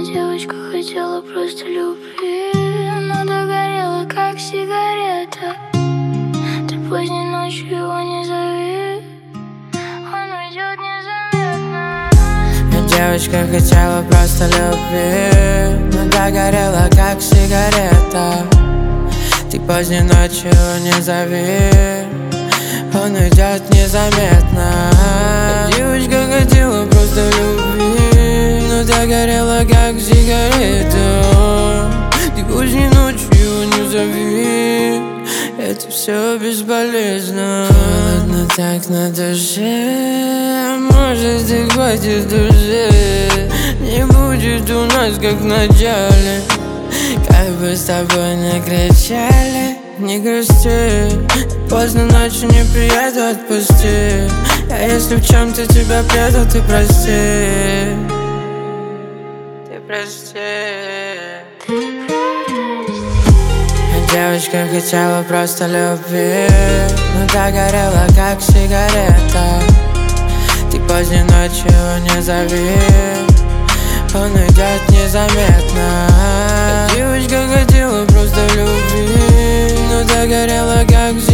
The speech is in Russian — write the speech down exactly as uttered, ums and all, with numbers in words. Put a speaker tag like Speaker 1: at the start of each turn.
Speaker 1: Девочка хотела просто любви, но догорела, как сигарета. Ты поздней ночью его не зови, он уйдет незаметно.
Speaker 2: Девочка хотела просто любви, но догорела, как сигарета. Ты поздней ночью его не зови, он уйдет незаметно. Девочка хотела просто любви, но догорела, как сигарета. Ты поздней ночью его не зови, это все бесполезно. Холодно так на душе, может и хватит уже. Не будет у нас как в начале, как бы с тобой не кричали. Не грусти, поздно ночью не приеду, отпусти. А если в чем-то тебя преду, ты прости. Ты прости. Девочка хотела просто любви, но догорела, как сигарета. Ты поздней ночью его не зови, он уйдет незаметно. Девочка хотела просто любви, но догорела, как